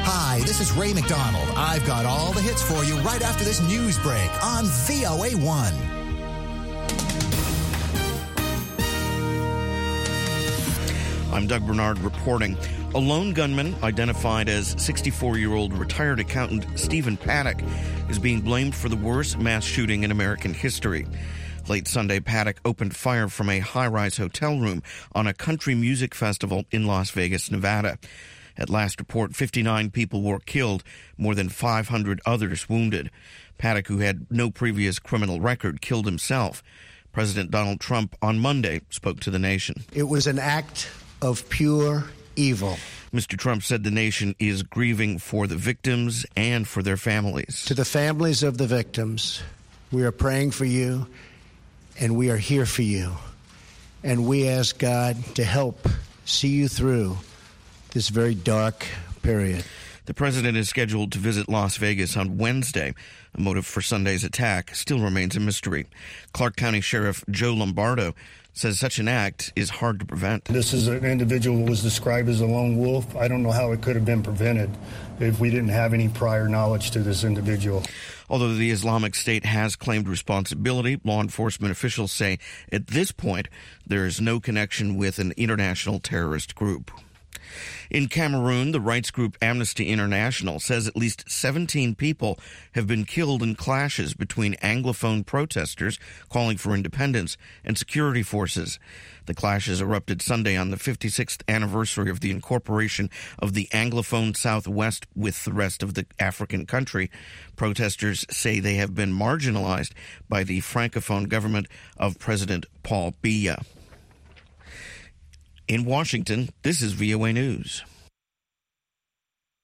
Hi, this is Ray McDonald. I've got all the hits for you right after this news break on VOA1. I'm Doug Bernard reporting. A lone gunman, identified as 64-year-old retired accountant Stephen Paddock, is being blamed for the worst mass shooting in American history. Late Sunday, Paddock opened fire from a high-rise hotel room on a country music festival in Las Vegas, Nevada. At last report, 59 people were killed, more than 500 others wounded. Paddock, who had no previous criminal record, killed himself. President Donald Trump on Monday spoke to the nation. It was an act of pure evil. Mr. Trump said the nation is grieving for the victims and for their families. To the families of the victims, we are praying for you, and we are here for you. And we ask God to help see you through this very dark period. The president is scheduled to visit Las Vegas on Wednesday. A motive for Sunday's attack still remains a mystery. Clark County Sheriff Joe Lombardo says such an act is hard to prevent. This is an individual who was described as a lone wolf. I don't know how it could have been prevented if we didn't have any prior knowledge to this individual. Although the Islamic State has claimed responsibility, law enforcement officials say at this point there is no connection with an international terrorist group. In Cameroon, the rights group Amnesty International says at least 17 people have been killed in clashes between Anglophone protesters calling for independence and security forces. The clashes erupted Sunday on the 56th anniversary of the incorporation of the Anglophone Southwest with the rest of the African country. Protesters say they have been marginalized by the Francophone government of President Paul Biya. In Washington, this is VOA News.